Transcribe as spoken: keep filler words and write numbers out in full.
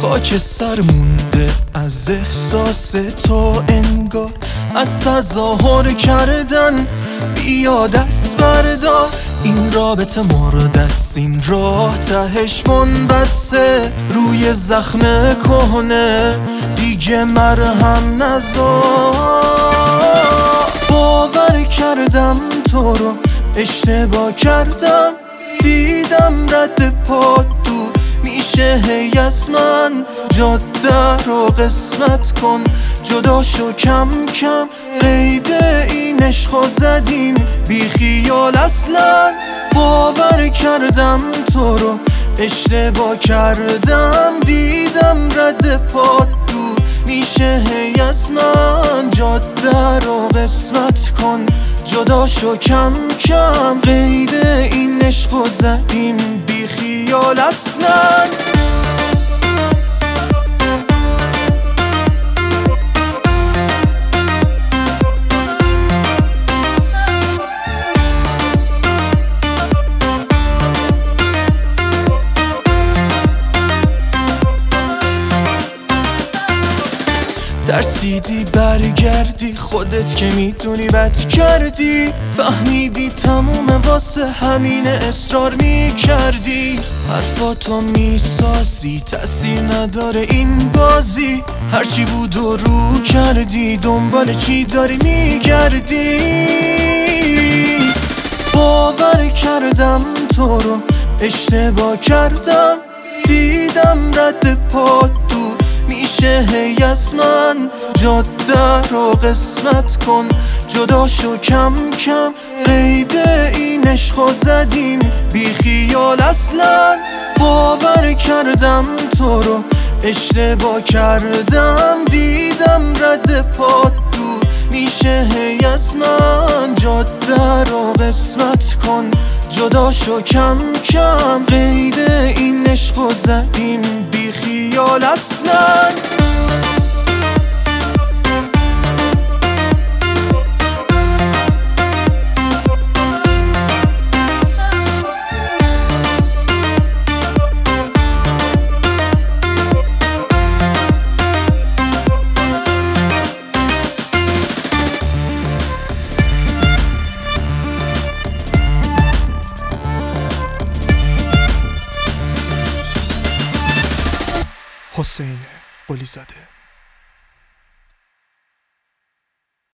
خاک سر مونده از احساس تو، انگار از تظاهر کردن بیا دست بردار. این رابطه ما رو دست، این راه تهش منبسته روی زخم کهنه، دیگه مرهم نذار. باور کردم تو رو اشتباه کردم، دیدم رد پات دور میشه هی از من. جاده رو قسمت کن، جدا شو کم کم، قید این عشقو زدیم بی خیال اصلا. باور کردم تو رو اشتباه کردم، دیدم رد پات دور میشه هی از من. جاده رو قسمت کن، جدا شو کم کم، قید این عشقو زدیم بی خیال اصلا. ترسیدی برگردی، خودت که میدونی بد کردی، فهمیدی تموم واسه همین اصرار میکردی. حرفاتو میسازی تأثیر نداره این بازی، هرچی بود و رو کردی، دنبال چی داری میگردی. باور کردم تو رو اشتباه کردم، دیدم رد پات دور میشه هی از من. جاده رو قسمت کن، جدا شو کم کم، قید این عشقو زدیم بی خیال اصلا. باور کردم تو رو اشتباه کردم، دیدم رد پات دور میشه هی از من. جاده رو قسمت کن، جدا شو کم کم، قید این عشقو زدیم بی خیال اصلا. حسین قلی زاده.